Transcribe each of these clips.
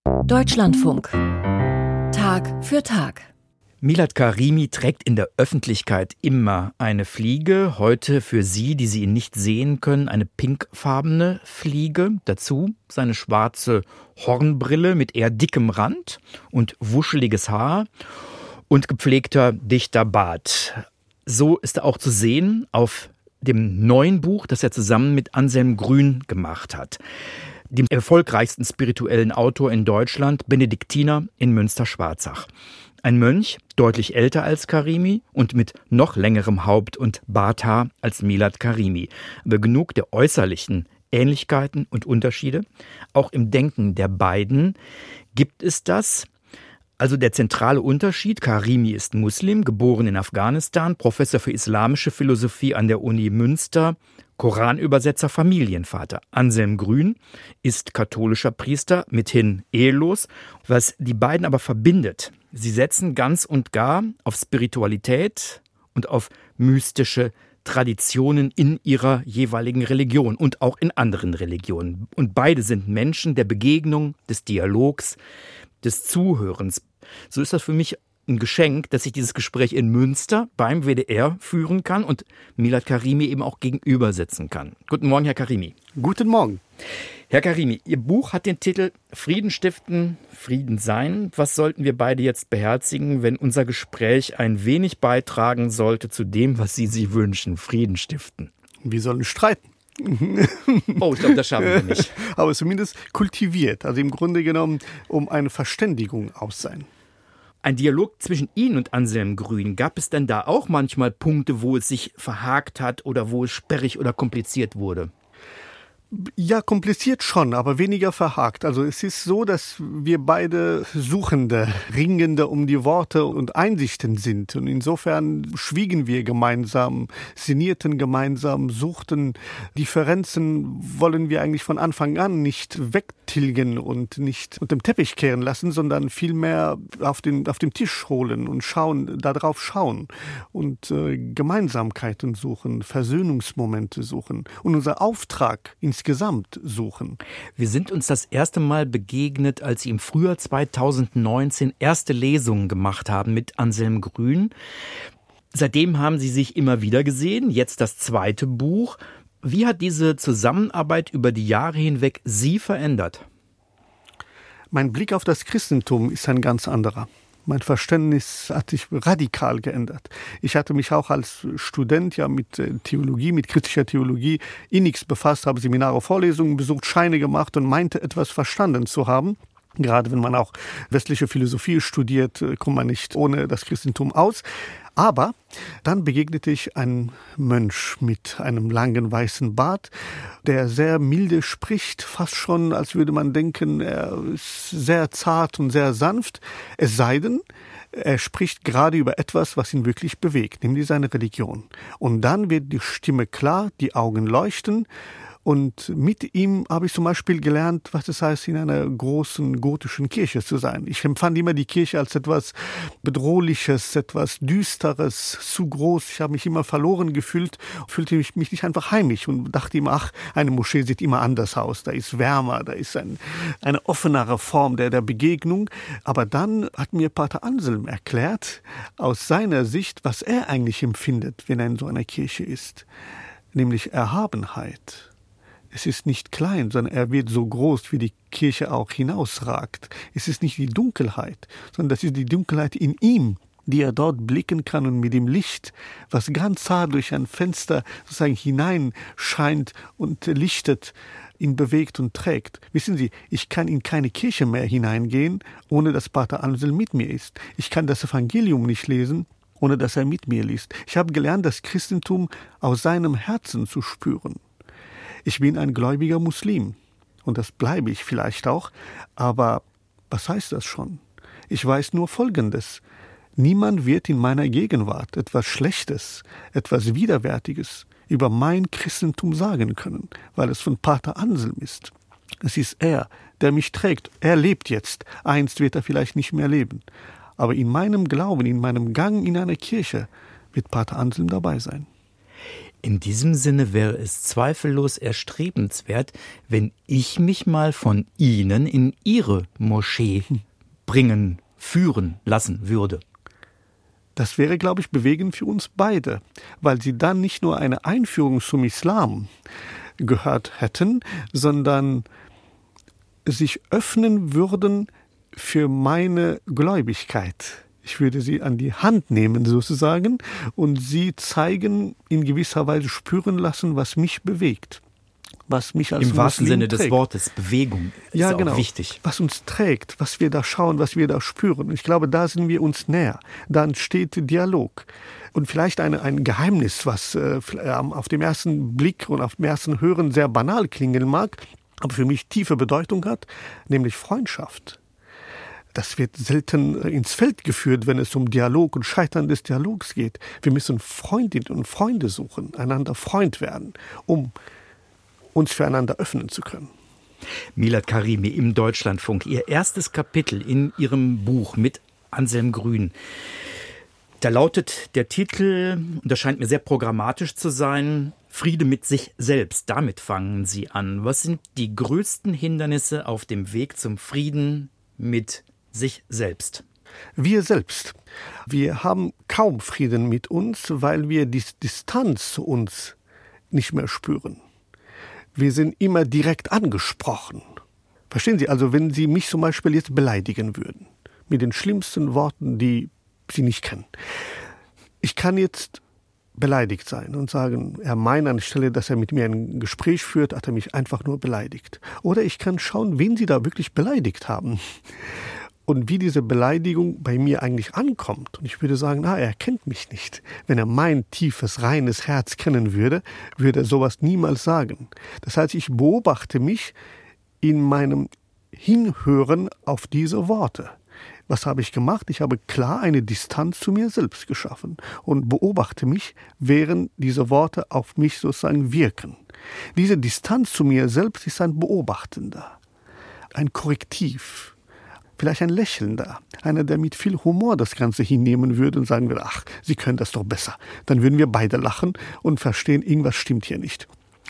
Deutschlandfunk. Tag für Tag. Milad Karimi trägt in der Öffentlichkeit immer eine Fliege. Heute für Sie, die Sie ihn nicht sehen können, eine pinkfarbene Fliege. Dazu seine schwarze Hornbrille mit eher dickem Rand und wuscheliges Haar und gepflegter, dichter Bart. So ist er auch zu sehen auf dem neuen Buch, das er zusammen mit Anselm Grün gemacht hat. Dem erfolgreichsten spirituellen Autor in Deutschland, Benediktiner in Münster-Schwarzach. Ein Mönch, deutlich älter als Karimi und mit noch längerem Haupt- und Barthaar als Milad Karimi. Aber genug der äußerlichen Ähnlichkeiten und Unterschiede. Auch im Denken der beiden gibt es das. Also der zentrale Unterschied: Karimi ist Muslim, geboren in Afghanistan, Professor für islamische Philosophie an der Uni Münster, Koranübersetzer, Familienvater. Anselm Grün ist katholischer Priester, mithin ehelos. Was die beiden aber verbindet: sie setzen ganz und gar auf Spiritualität und auf mystische Traditionen in ihrer jeweiligen Religion und auch in anderen Religionen. Und beide sind Menschen der Begegnung, des Dialogs, des Zuhörens. So ist das für mich ein Geschenk, dass ich dieses Gespräch in Münster beim WDR führen kann und Milad Karimi eben auch gegenüber sitzen kann. Guten Morgen, Herr Karimi. Guten Morgen. Herr Karimi, Ihr Buch hat den Titel Frieden stiften, Frieden sein. Was sollten wir beide jetzt beherzigen, wenn unser Gespräch ein wenig beitragen sollte zu dem, was Sie sich wünschen? Frieden stiften. Wir sollen streiten. Oh, ich glaube, das schaffen wir nicht. Aber zumindest kultiviert, also im Grunde genommen um eine Verständigung aus sein. Ein Dialog zwischen Ihnen und Anselm Grün, gab es denn da auch manchmal Punkte, wo es sich verhakt hat oder wo es sperrig oder kompliziert wurde? Ja, kompliziert schon, aber weniger verhakt. Also es ist so, dass wir beide Suchende, Ringende um die Worte und Einsichten sind. Und insofern schwiegen wir gemeinsam, sinnierten gemeinsam, suchten. Differenzen wollen wir eigentlich von Anfang an nicht wegtilgen und nicht unter den Teppich kehren lassen, sondern vielmehr auf den Tisch holen und darauf schauen und Gemeinsamkeiten suchen, Versöhnungsmomente suchen. Und unser Auftrag insgesamt suchen. Wir sind uns das erste Mal begegnet, als Sie im Frühjahr 2019 erste Lesungen gemacht haben mit Anselm Grün. Seitdem haben Sie sich immer wieder gesehen, jetzt das zweite Buch. Wie hat diese Zusammenarbeit über die Jahre hinweg Sie verändert? Mein Blick auf das Christentum ist ein ganz anderer. Mein Verständnis hat sich radikal geändert. Ich hatte mich auch als Student ja mit Theologie, mit kritischer Theologie innigst befasst, habe Seminare, Vorlesungen besucht, Scheine gemacht und meinte, etwas verstanden zu haben. Gerade wenn man auch westliche Philosophie studiert, kommt man nicht ohne das Christentum aus. Aber dann begegnete ich einem Mönch mit einem langen weißen Bart, der sehr milde spricht, fast schon, als würde man denken, er ist sehr zart und sehr sanft. Es sei denn, er spricht gerade über etwas, was ihn wirklich bewegt, nämlich seine Religion. Und dann wird die Stimme klar, die Augen leuchten. Und mit ihm habe ich zum Beispiel gelernt, was es heißt, in einer großen gotischen Kirche zu sein. Ich empfand immer die Kirche als etwas Bedrohliches, etwas Düsteres, zu groß. Ich habe mich immer verloren gefühlt, fühlte mich nicht einfach heimisch und dachte immer, ach, eine Moschee sieht immer anders aus. Da ist wärmer, da ist eine offenere Form der Begegnung. Aber dann hat mir Pater Anselm erklärt, aus seiner Sicht, was er eigentlich empfindet, wenn er in so einer Kirche ist. Nämlich Erhabenheit. Es ist nicht klein, sondern er wird so groß, wie die Kirche auch hinausragt. Es ist nicht die Dunkelheit, sondern das ist die Dunkelheit in ihm, die er dort blicken kann und mit dem Licht, was ganz zart durch ein Fenster sozusagen hineinscheint und lichtet, ihn bewegt und trägt. Wissen Sie, ich kann in keine Kirche mehr hineingehen, ohne dass Pater Anselm mit mir ist. Ich kann das Evangelium nicht lesen, ohne dass er mit mir liest. Ich habe gelernt, das Christentum aus seinem Herzen zu spüren. Ich bin ein gläubiger Muslim und das bleibe ich vielleicht auch, aber was heißt das schon? Ich weiß nur Folgendes: Niemand wird in meiner Gegenwart etwas Schlechtes, etwas Widerwärtiges über mein Christentum sagen können, weil es von Pater Anselm ist. Es ist er, der mich trägt. Er lebt jetzt, einst wird er vielleicht nicht mehr leben. Aber in meinem Glauben, in meinem Gang in einer Kirche wird Pater Anselm dabei sein. In diesem Sinne wäre es zweifellos erstrebenswert, wenn ich mich mal von Ihnen in Ihre Moschee führen lassen würde. Das wäre, glaube ich, bewegend für uns beide, weil Sie dann nicht nur eine Einführung zum Islam gehört hätten, sondern sich öffnen würden für meine Gläubigkeit. Ich würde Sie an die Hand nehmen sozusagen und Sie zeigen, in gewisser Weise spüren lassen, was mich bewegt. Was mich als Im wahrsten Muslim Sinne trägt. des Wortes, Bewegung ist Ja, auch genau. wichtig. Was uns trägt, was wir da schauen, was wir da spüren. Ich glaube, da sind wir uns näher. Da entsteht Dialog. Und vielleicht ein Geheimnis, was auf dem ersten Blick und auf dem ersten Hören sehr banal klingen mag, aber für mich tiefe Bedeutung hat, nämlich Freundschaft. Das wird selten ins Feld geführt, wenn es um Dialog und Scheitern des Dialogs geht. Wir müssen Freundinnen und Freunde suchen, einander Freund werden, um uns füreinander öffnen zu können. Milad Karimi im Deutschlandfunk, Ihr erstes Kapitel in Ihrem Buch mit Anselm Grün. Da lautet der Titel, und das scheint mir sehr programmatisch zu sein, Friede mit sich selbst. Damit fangen Sie an. Was sind die größten Hindernisse auf dem Weg zum Frieden mit sich selbst? Wir selbst. Wir haben kaum Frieden mit uns, weil wir die Distanz zu uns nicht mehr spüren. Wir sind immer direkt angesprochen. Verstehen Sie, also wenn Sie mich zum Beispiel jetzt beleidigen würden, mit den schlimmsten Worten, die Sie nicht kennen. Ich kann jetzt beleidigt sein und sagen, er meint anstelle, dass er mit mir ein Gespräch führt, hat er mich einfach nur beleidigt. Oder ich kann schauen, wen Sie da wirklich beleidigt haben. Und wie diese Beleidigung bei mir eigentlich ankommt. Und ich würde sagen, er kennt mich nicht. Wenn er mein tiefes, reines Herz kennen würde, würde er sowas niemals sagen. Das heißt, ich beobachte mich in meinem Hinhören auf diese Worte. Was habe ich gemacht? Ich habe klar eine Distanz zu mir selbst geschaffen und beobachte mich, während diese Worte auf mich sozusagen wirken. Diese Distanz zu mir selbst ist ein Beobachtender, ein Korrektiv. Vielleicht ein Lächelnder, einer, der mit viel Humor das Ganze hinnehmen würde und sagen würde, ach, Sie können das doch besser. Dann würden wir beide lachen und verstehen, irgendwas stimmt hier nicht.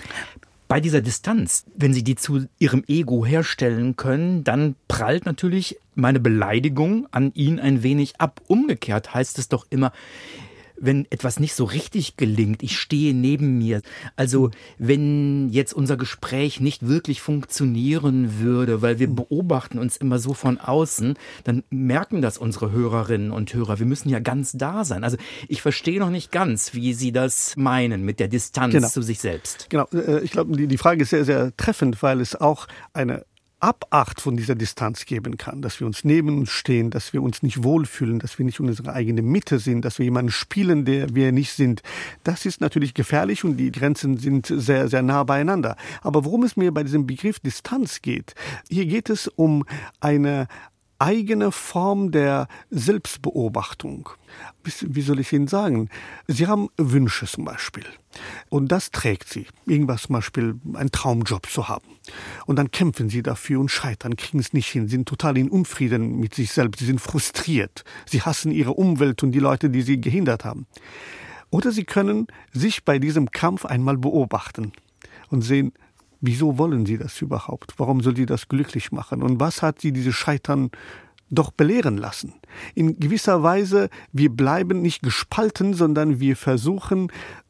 Bei dieser Distanz, wenn Sie die zu Ihrem Ego herstellen können, dann prallt natürlich meine Beleidigung an ihn ein wenig ab. Umgekehrt heißt es doch immer, wenn etwas nicht so richtig gelingt, ich stehe neben mir. Also wenn jetzt unser Gespräch nicht wirklich funktionieren würde, weil wir beobachten uns immer so von außen, dann merken das unsere Hörerinnen und Hörer. Wir müssen ja ganz da sein. Also ich verstehe noch nicht ganz, wie Sie das meinen mit der Distanz zu sich selbst. Genau, ich glaube, die Frage ist sehr, sehr treffend, weil es auch eine Abacht von dieser Distanz geben kann, dass wir uns neben uns stehen, dass wir uns nicht wohlfühlen, dass wir nicht in unserer eigenen Mitte sind, dass wir jemanden spielen, der wir nicht sind. Das ist natürlich gefährlich und die Grenzen sind sehr, sehr nah beieinander. Aber worum es mir bei diesem Begriff Distanz geht, hier geht es um eine eigene Form der Selbstbeobachtung. Wie soll ich Ihnen sagen? Sie haben Wünsche zum Beispiel. Und das trägt Sie. Irgendwas zum Beispiel, einen Traumjob zu haben. Und dann kämpfen Sie dafür und scheitern, kriegen es nicht hin, sind total in Unfrieden mit sich selbst. Sie sind frustriert. Sie hassen Ihre Umwelt und die Leute, die Sie gehindert haben. Oder Sie können sich bei diesem Kampf einmal beobachten und sehen, wieso wollen Sie das überhaupt? Warum soll Sie das glücklich machen? Und was hat Sie dieses Scheitern doch belehren lassen? In gewisser Weise, wir bleiben nicht gespalten, sondern wir versuchen,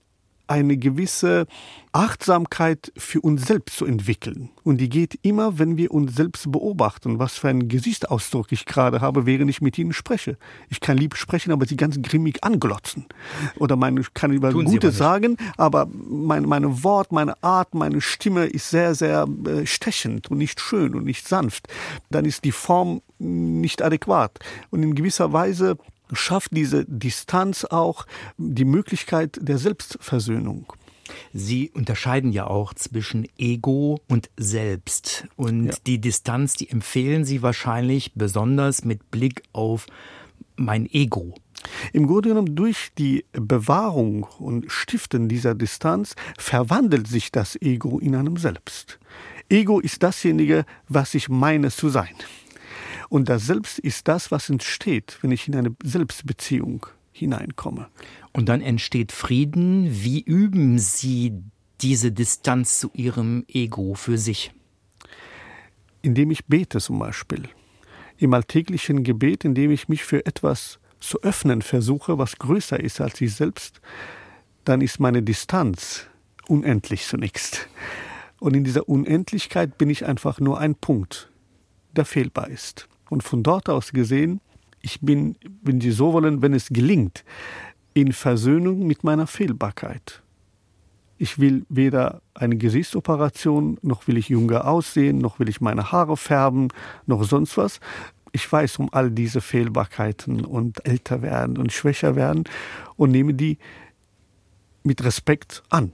eine gewisse Achtsamkeit für uns selbst zu entwickeln. Und die geht immer, wenn wir uns selbst beobachten, was für einen Gesichtsausdruck ich gerade habe, während ich mit Ihnen spreche. Ich kann lieb sprechen, aber Sie ganz grimmig anglotzen. Oder ich kann über Gutes sagen, aber meine Wort, meine Art, meine Stimme ist sehr, sehr stechend und nicht schön und nicht sanft. Dann ist die Form nicht adäquat. Und in gewisser Weise schafft diese Distanz auch die Möglichkeit der Selbstversöhnung. Sie unterscheiden ja auch zwischen Ego und Selbst. Und die Distanz, die empfehlen Sie wahrscheinlich besonders mit Blick auf mein Ego. Im Grunde genommen, durch die Bewahrung und Stiften dieser Distanz verwandelt sich das Ego in einem Selbst. Ego ist dasjenige, was ich meine zu sein. Und das Selbst ist das, was entsteht, wenn ich in eine Selbstbeziehung hineinkomme. Und dann entsteht Frieden. Wie üben Sie diese Distanz zu Ihrem Ego für sich? Indem ich bete zum Beispiel. Im alltäglichen Gebet, indem ich mich für etwas zu öffnen versuche, was größer ist als ich selbst, dann ist meine Distanz unendlich zunächst. Und in dieser Unendlichkeit bin ich einfach nur ein Punkt, der fehlbar ist. Und von dort aus gesehen, ich bin, wenn Sie so wollen, wenn es gelingt, in Versöhnung mit meiner Fehlbarkeit. Ich will weder eine Gesichtsoperation, noch will ich jünger aussehen, noch will ich meine Haare färben, noch sonst was. Ich weiß um all diese Fehlbarkeiten und älter werden und schwächer werden und nehme die mit Respekt an.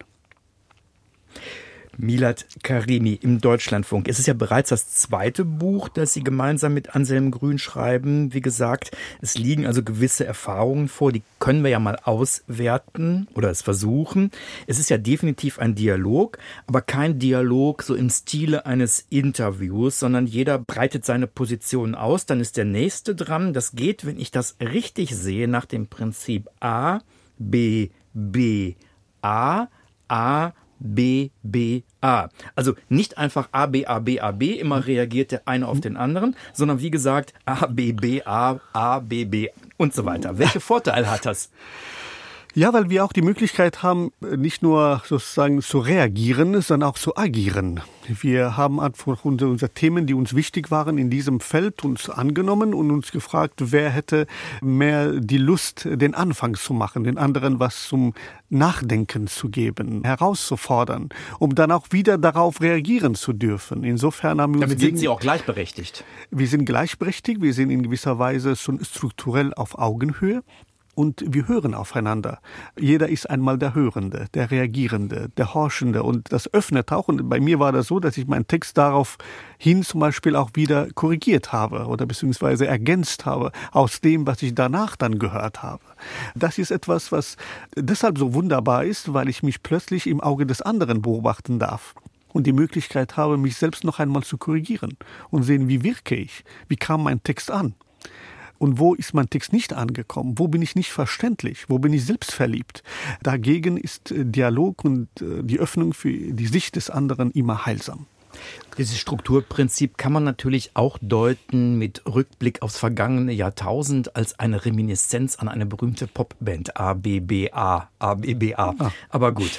Milad Karimi im Deutschlandfunk. Es ist ja bereits das zweite Buch, das Sie gemeinsam mit Anselm Grün schreiben. Wie gesagt, es liegen also gewisse Erfahrungen vor, die können wir ja mal auswerten oder es versuchen. Es ist ja definitiv ein Dialog, aber kein Dialog so im Stile eines Interviews, sondern jeder breitet seine Position aus. Dann ist der Nächste dran. Das geht, wenn ich das richtig sehe, nach dem Prinzip A, B, B, A, A, B, B, A. Also nicht einfach A, B, A, B, A, B, immer reagiert der eine auf den anderen, sondern wie gesagt A, B, B, A, B, B und so weiter. Welche Vorteile hat das? Ja, weil wir auch die Möglichkeit haben, nicht nur sozusagen zu reagieren, sondern auch zu agieren. Wir haben einfach unsere Themen, die uns wichtig waren, in diesem Feld uns angenommen und uns gefragt, wer hätte mehr die Lust, den Anfang zu machen, den anderen was zum Nachdenken zu geben, herauszufordern, um dann auch wieder darauf reagieren zu dürfen. Insofern haben wir Damit sind Sie auch gleichberechtigt. Wir sind gleichberechtigt, wir sind in gewisser Weise schon strukturell auf Augenhöhe. Und wir hören aufeinander. Jeder ist einmal der Hörende, der Reagierende, der Horchende. Und das öffnet auch. Und bei mir war das so, dass ich meinen Text daraufhin zum Beispiel auch wieder korrigiert habe oder beziehungsweise ergänzt habe aus dem, was ich danach dann gehört habe. Das ist etwas, was deshalb so wunderbar ist, weil ich mich plötzlich im Auge des anderen beobachten darf. Und die Möglichkeit habe, mich selbst noch einmal zu korrigieren und sehen, wie wirke ich, wie kam mein Text an. Und wo ist mein Text nicht angekommen? Wo bin ich nicht verständlich? Wo bin ich selbstverliebt? Dagegen ist Dialog und die Öffnung für die Sicht des anderen immer heilsam. Dieses Strukturprinzip kann man natürlich auch deuten mit Rückblick aufs vergangene Jahrtausend als eine Reminiszenz an eine berühmte Popband ABBA. ABBA. Ah. Aber gut.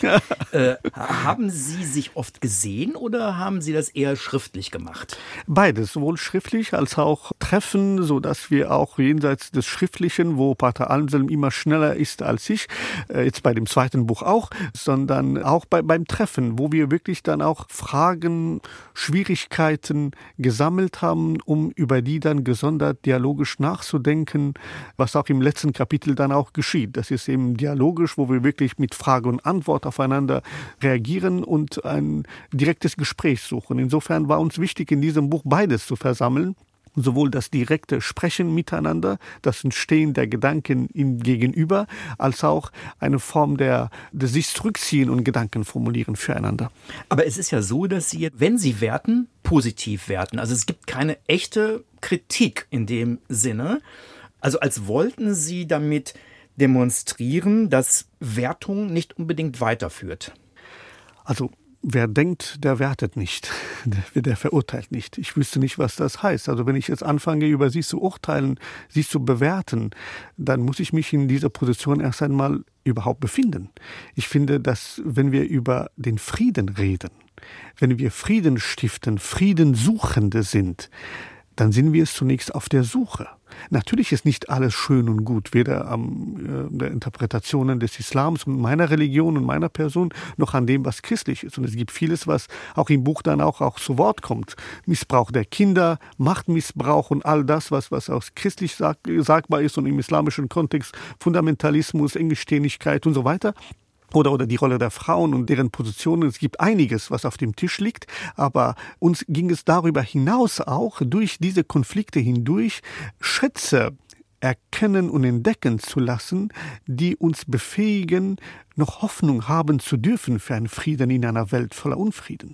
Haben Sie sich oft gesehen oder haben Sie das eher schriftlich gemacht? Beides, sowohl schriftlich als auch Treffen, sodass wir auch jenseits des Schriftlichen, wo Pater Anselm immer schneller ist als ich, jetzt bei dem zweiten Buch auch, sondern auch beim Treffen, wo wir wirklich dann auch Fragen, Schwierigkeiten gesammelt haben, um über die dann gesondert dialogisch nachzudenken, was auch im letzten Kapitel dann auch geschieht. Das ist eben dialogisch, wo wir wirklich mit Frage und Antwort aufeinander reagieren und ein direktes Gespräch suchen. Insofern war uns wichtig, in diesem Buch beides zu versammeln. Sowohl das direkte Sprechen miteinander, das Entstehen der Gedanken im Gegenüber, als auch eine Form des sich zurückziehen und Gedanken formulieren füreinander. Aber es ist ja so, dass Sie, wenn Sie werten, positiv werten. Also es gibt keine echte Kritik in dem Sinne. Also als wollten Sie damit demonstrieren, dass Wertung nicht unbedingt weiterführt. Also wer denkt, der wertet nicht, der verurteilt nicht. Ich wüsste nicht, was das heißt. Also wenn ich jetzt anfange, über sie zu urteilen, sie zu bewerten, dann muss ich mich in dieser Position erst einmal überhaupt befinden. Ich finde, dass wenn wir über den Frieden reden, wenn wir Frieden stiften, Friedensuchende sind, dann sind wir zunächst auf der Suche. Natürlich ist nicht alles schön und gut, weder an der Interpretationen des Islams und meiner Religion und meiner Person, noch an dem, was christlich ist. Und es gibt vieles, was auch im Buch dann auch zu Wort kommt. Missbrauch der Kinder, Machtmissbrauch und all das, was aus christlich sagbar ist und im islamischen Kontext Fundamentalismus, Engstirnigkeit und so weiter. Oder die Rolle der Frauen und deren Positionen. Es gibt einiges, was auf dem Tisch liegt, aber uns ging es darüber hinaus auch, durch diese Konflikte hindurch Schätze erkennen und entdecken zu lassen, die uns befähigen, noch Hoffnung haben zu dürfen für einen Frieden in einer Welt voller Unfrieden.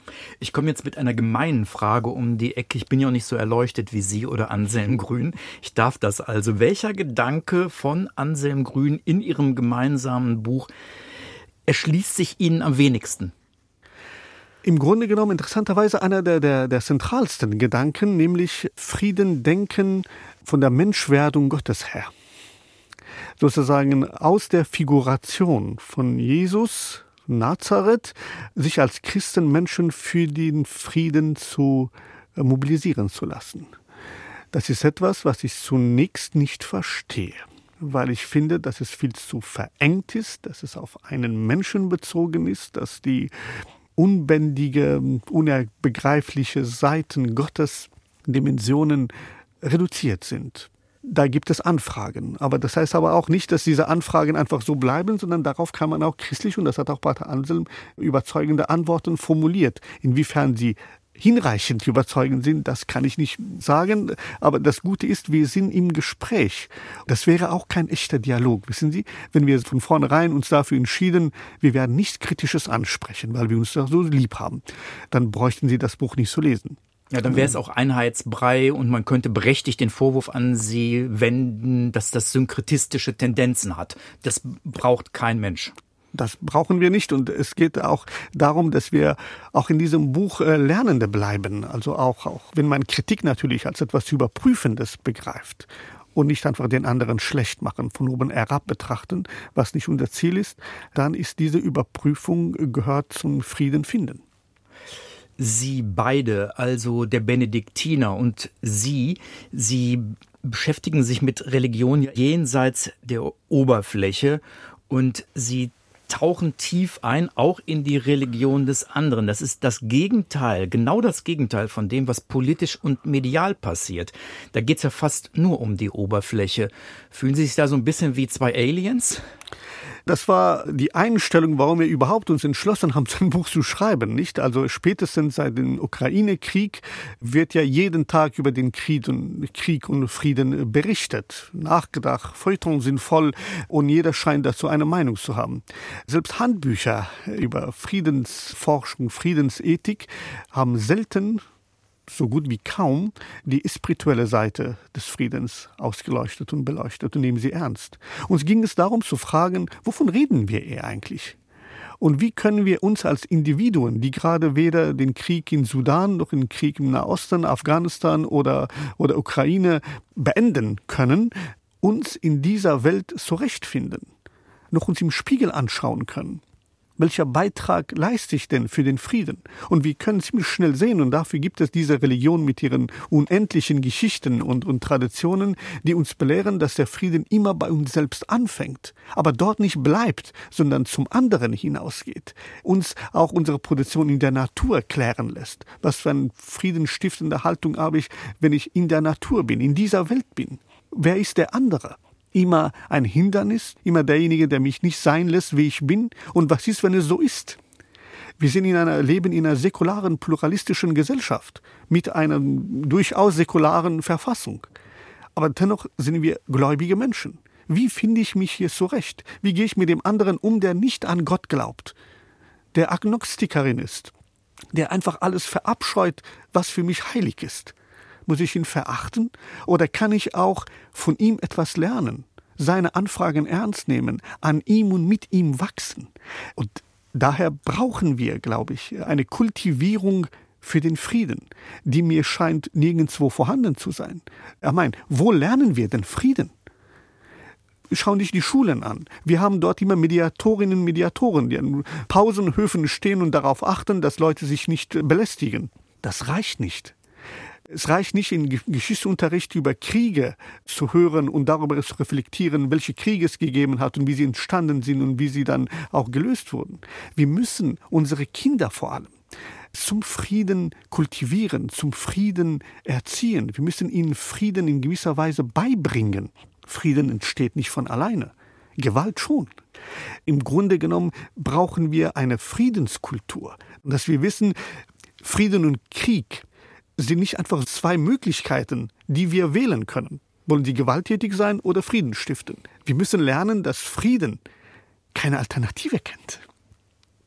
Ich komme jetzt mit einer gemeinen Frage um die Ecke. Ich bin ja auch nicht so erleuchtet wie Sie oder Anselm Grün. Ich darf das also. Welcher Gedanke von Anselm Grün in Ihrem gemeinsamen Buch erschließt sich Ihnen am wenigsten? Im Grunde genommen interessanterweise einer der zentralsten Gedanken, nämlich Frieden denken von der Menschwerdung Gottes her. Sozusagen aus der Figuration von Jesus, Nazareth, sich als Christenmenschen für den Frieden zu mobilisieren zu lassen. Das ist etwas, was ich zunächst nicht verstehe, weil ich finde, dass es viel zu verengt ist, dass es auf einen Menschen bezogen ist, dass die unbändige, unbegreifliche Seiten Gottes, Dimensionen reduziert sind. Da gibt es Anfragen. Aber das heißt aber auch nicht, dass diese Anfragen einfach so bleiben, sondern darauf kann man auch christlich, und das hat auch Pater Anselm, überzeugende Antworten formuliert. Inwiefern sie hinreichend überzeugend sind, das kann ich nicht sagen. Aber das Gute ist, wir sind im Gespräch. Das wäre auch kein echter Dialog. Wissen Sie, wenn wir von vornherein uns dafür entschieden, wir werden nichts Kritisches ansprechen, weil wir uns doch so lieb haben, dann bräuchten Sie das Buch nicht zu lesen. Ja, dann wäre es auch Einheitsbrei und man könnte berechtigt den Vorwurf an Sie wenden, dass das synkretistische Tendenzen hat. Das braucht kein Mensch. Das brauchen wir nicht, und es geht auch darum, dass wir auch in diesem Buch Lernende bleiben. Also auch wenn man Kritik natürlich als etwas Überprüfendes begreift und nicht einfach den anderen schlecht machen, von oben herab betrachten, was nicht unser Ziel ist, dann ist diese Überprüfung gehört zum Frieden finden. Sie beide, also der Benediktiner und Sie beschäftigen sich mit Religion jenseits der Oberfläche und Sie tauchen tief ein, auch in die Religion des anderen. Das ist das Gegenteil, genau das Gegenteil von dem, was politisch und medial passiert. Da geht es ja fast nur um die Oberfläche. Fühlen Sie sich da so ein bisschen wie zwei Aliens? Das war die Einstellung, warum wir überhaupt uns entschlossen haben, so ein Buch zu schreiben, nicht? Also spätestens seit dem Ukraine-Krieg wird ja jeden Tag über den Krieg und Frieden berichtet, nachgedacht, Feuilletons sind voll und jeder scheint dazu eine Meinung zu haben. Selbst Handbücher über Friedensforschung, Friedensethik haben selten, so gut wie kaum, die spirituelle Seite des Friedens ausgeleuchtet und beleuchtet und nehmen sie ernst. Uns ging es darum zu fragen, wovon reden wir hier eigentlich? Und wie können wir uns als Individuen, die gerade weder den Krieg in Sudan noch den Krieg im Nahosten, Afghanistan oder Ukraine beenden können, uns in dieser Welt zurechtfinden, noch uns im Spiegel anschauen können? Welcher Beitrag leiste ich denn für den Frieden? Und wir können ziemlich schnell sehen, und dafür gibt es diese Religion mit ihren unendlichen Geschichten und Traditionen, die uns belehren, dass der Frieden immer bei uns selbst anfängt, aber dort nicht bleibt, sondern zum anderen hinausgeht. Uns auch unsere Position in der Natur klären lässt. Was für eine friedenstiftende Haltung habe ich, wenn ich in der Natur bin, in dieser Welt bin? Wer ist der andere? Immer ein Hindernis, immer derjenige, der mich nicht sein lässt, wie ich bin. Und was ist, wenn es so ist? Wir leben in einer säkularen, pluralistischen Gesellschaft mit einer durchaus säkularen Verfassung. Aber dennoch sind wir gläubige Menschen. Wie finde ich mich hier zurecht? Wie gehe ich mit dem anderen um, der nicht an Gott glaubt, der Agnostikerin ist, der einfach alles verabscheut, was für mich heilig ist? Muss ich ihn verachten? Oder kann ich auch von ihm etwas lernen, seine Anfragen ernst nehmen, an ihm und mit ihm wachsen? Und daher brauchen wir, glaube ich, eine Kultivierung für den Frieden, die mir scheint nirgendwo vorhanden zu sein. Ich meine, wo lernen wir denn Frieden? Schauen dich die Schulen an. Wir haben dort immer Mediatorinnen und Mediatoren, die an Pausenhöfen stehen und darauf achten, dass Leute sich nicht belästigen. Das reicht nicht. Es reicht nicht, in Geschichtsunterricht über Kriege zu hören und darüber zu reflektieren, welche Kriege es gegeben hat und wie sie entstanden sind und wie sie dann auch gelöst wurden. Wir müssen unsere Kinder vor allem zum Frieden kultivieren, zum Frieden erziehen. Wir müssen ihnen Frieden in gewisser Weise beibringen. Frieden entsteht nicht von alleine. Gewalt schon. Im Grunde genommen brauchen wir eine Friedenskultur. Dass wir wissen, Frieden und Krieg sind nicht einfach zwei Möglichkeiten, die wir wählen können. Wollen sie gewalttätig sein oder Frieden stiften? Wir müssen lernen, dass Frieden keine Alternative kennt.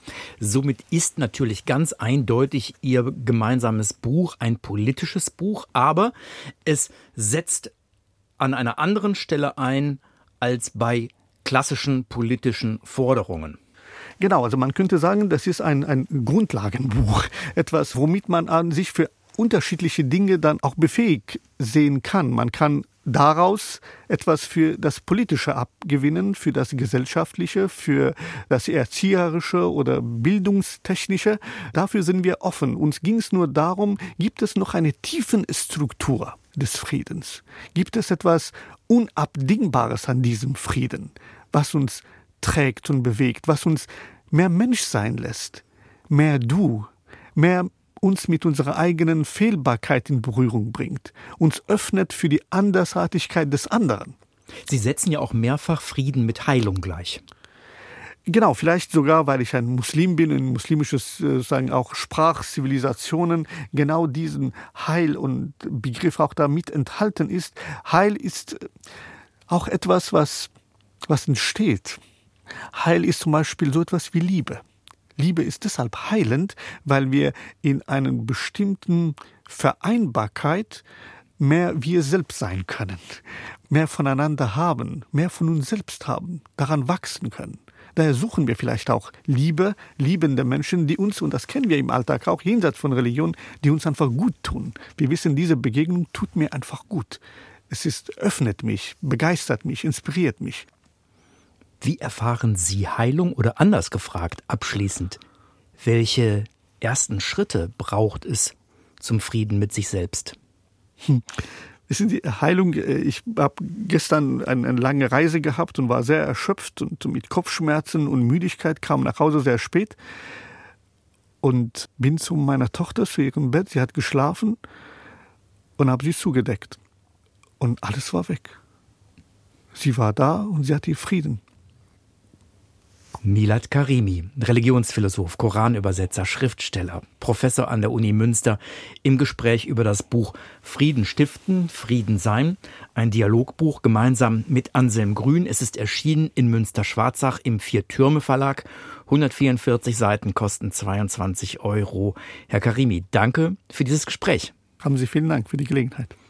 Somit ist natürlich ganz eindeutig Ihr gemeinsames Buch ein politisches Buch, aber es setzt an einer anderen Stelle ein als bei klassischen politischen Forderungen. Genau, also man könnte sagen, das ist ein Grundlagenbuch, etwas, womit man an sich für unterschiedliche Dinge dann auch befähigt sehen kann. Man kann daraus etwas für das Politische abgewinnen, für das Gesellschaftliche, für das Erzieherische oder Bildungstechnische. Dafür sind wir offen. Uns ging es nur darum, gibt es noch eine Tiefenstruktur des Friedens? Gibt es etwas Unabdingbares an diesem Frieden, was uns trägt und bewegt, was uns mehr Mensch sein lässt, mehr du, mehr uns mit unserer eigenen Fehlbarkeit in Berührung bringt, uns öffnet für die Andersartigkeit des anderen. Sie setzen ja auch mehrfach Frieden mit Heilung gleich. Genau, vielleicht sogar, weil ich ein Muslim bin, ein muslimisches, sagen auch Sprachzivilisationen, genau diesen Heil und Begriff auch damit enthalten ist. Heil ist auch etwas, was entsteht. Heil ist zum Beispiel so etwas wie Liebe. Liebe ist deshalb heilend, weil wir in einer bestimmten Vereinbarkeit mehr wir selbst sein können, mehr voneinander haben, mehr von uns selbst haben, daran wachsen können. Daher suchen wir vielleicht auch Liebe, liebende Menschen, die uns, und das kennen wir im Alltag auch jenseits von Religion, die uns einfach gut tun. Wir wissen, diese Begegnung tut mir einfach gut. Öffnet mich, begeistert mich, inspiriert mich. Wie erfahren Sie Heilung oder anders gefragt, abschließend, welche ersten Schritte braucht es zum Frieden mit sich selbst? Wissen Sie, Heilung, ich habe gestern eine lange Reise gehabt und war sehr erschöpft und mit Kopfschmerzen und Müdigkeit, kam nach Hause sehr spät und bin zu meiner Tochter, zu ihrem Bett, sie hat geschlafen und habe sie zugedeckt. Und alles war weg. Sie war da und sie hatte Frieden. Milad Karimi, Religionsphilosoph, Koranübersetzer, Schriftsteller, Professor an der Uni Münster, im Gespräch über das Buch Frieden stiften, Frieden sein, ein Dialogbuch gemeinsam mit Anselm Grün. Es ist erschienen in Münster-Schwarzach im Vier-Türme-Verlag. 144 Seiten kosten 22 €. Herr Karimi, danke für dieses Gespräch. Haben Sie vielen Dank für die Gelegenheit.